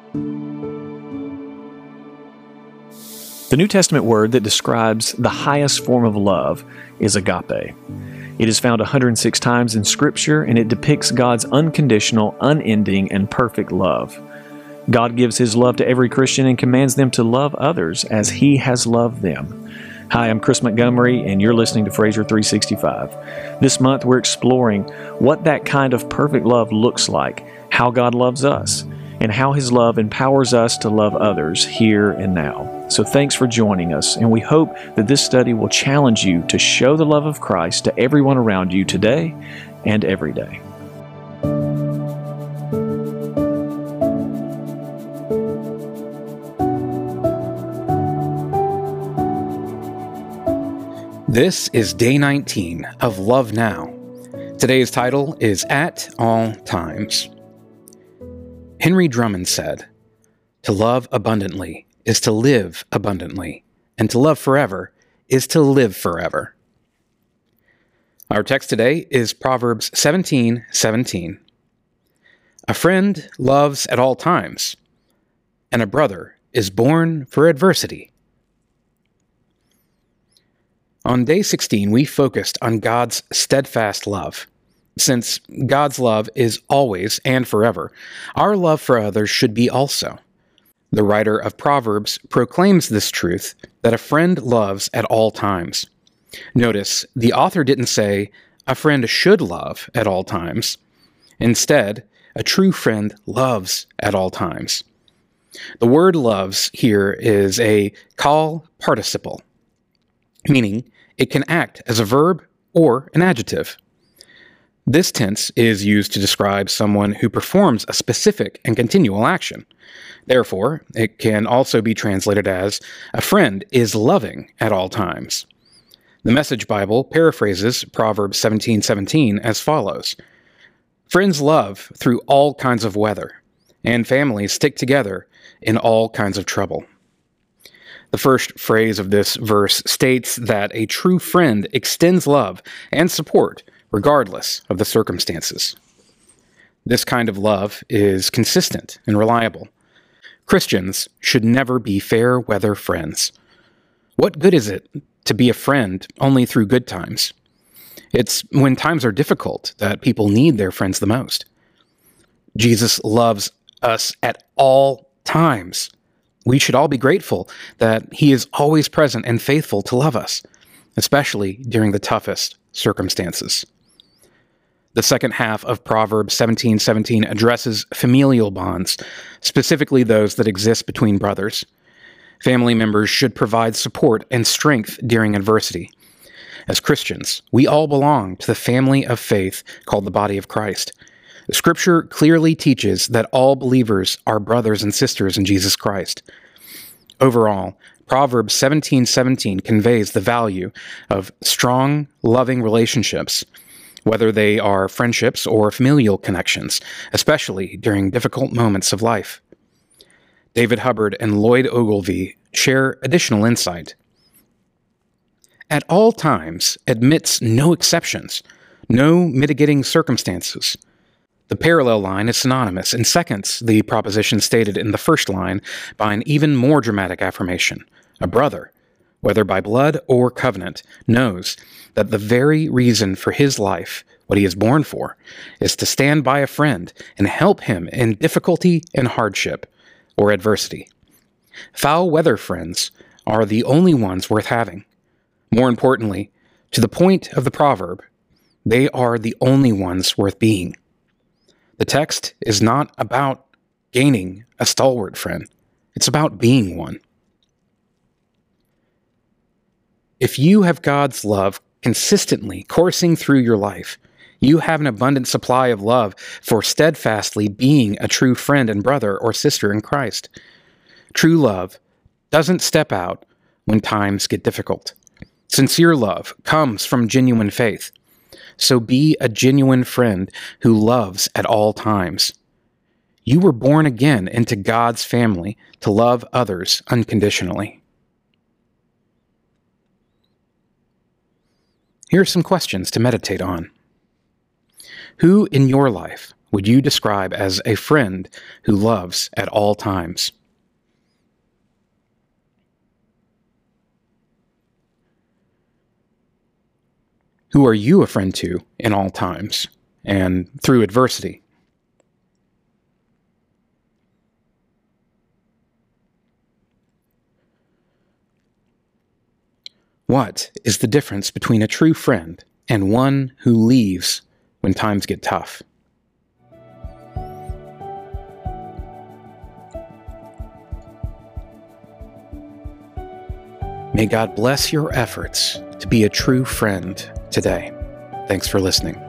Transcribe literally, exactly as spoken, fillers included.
The New Testament word that describes the highest form of love is agape. It is found one hundred six times in Scripture, and it depicts God's unconditional, unending, and perfect love. God gives His love to every Christian and commands them to love others as He has loved them. Hi, I'm Chris Montgomery, and you're listening to Fraser three sixty-five. This month, we're exploring what that kind of perfect love looks like, how God loves us, and how His love empowers us to love others here and now. So thanks for joining us, and we hope that this study will challenge you to show the love of Christ to everyone around you today and every day. This is day nineteen of Love Now. Today's title is At All Times. Henry Drummond said, "To love abundantly is to live abundantly, and to love forever is to live forever." Our text today is Proverbs seventeen seventeen. A friend loves at all times, and a brother is born for adversity. On day sixteen, we focused on God's steadfast love. Since God's love is always and forever, our love for others should be also. The writer of Proverbs proclaims this truth, that a friend loves at all times. Notice, the author didn't say, a friend should love at all times. Instead, a true friend loves at all times. The word loves here is a qal participle, meaning it can act as a verb or an adjective. This tense is used to describe someone who performs a specific and continual action. Therefore, it can also be translated as, a friend is loving at all times. The Message Bible paraphrases Proverbs seventeen seventeen as follows: "Friends love through all kinds of weather, and families stick together in all kinds of trouble." The first phrase of this verse states that a true friend extends love and support regardless of the circumstances. This kind of love is consistent and reliable. Christians should never be fair weather friends. What good is it to be a friend only through good times? It's when times are difficult that people need their friends the most. Jesus loves us at all times. We should all be grateful that He is always present and faithful to love us, especially during the toughest circumstances. The second half of Proverbs seventeen seventeen addresses familial bonds, specifically those that exist between brothers. Family members should provide support and strength during adversity. As Christians, we all belong to the family of faith called the body of Christ. Scripture clearly teaches that all believers are brothers and sisters in Jesus Christ. Overall, Proverbs seventeen seventeen conveys the value of strong, loving relationships, whether they are friendships or familial connections, especially during difficult moments of life. David Hubbard and Lloyd Ogilvie share additional insight. At all times admits no exceptions, no mitigating circumstances. The parallel line is synonymous and seconds the proposition stated in the first line by an even more dramatic affirmation. A brother, whether by blood or covenant, knows that the very reason for his life, what he is born for, is to stand by a friend and help him in difficulty and hardship or adversity. Foul weather friends are the only ones worth having. More importantly, to the point of the proverb, they are the only ones worth being. The text is not about gaining a stalwart friend. It's about being one. If you have God's love consistently coursing through your life, you have an abundant supply of love for steadfastly being a true friend and brother or sister in Christ. True love doesn't step out when times get difficult. Sincere love comes from genuine faith. So be a genuine friend who loves at all times. You were born again into God's family to love others unconditionally. Here are some questions to meditate on. Who in your life would you describe as a friend who loves at all times? Who are you a friend to in all times and through adversity? What is the difference between a true friend and one who leaves when times get tough? May God bless your efforts to be a true friend today. Thanks for listening.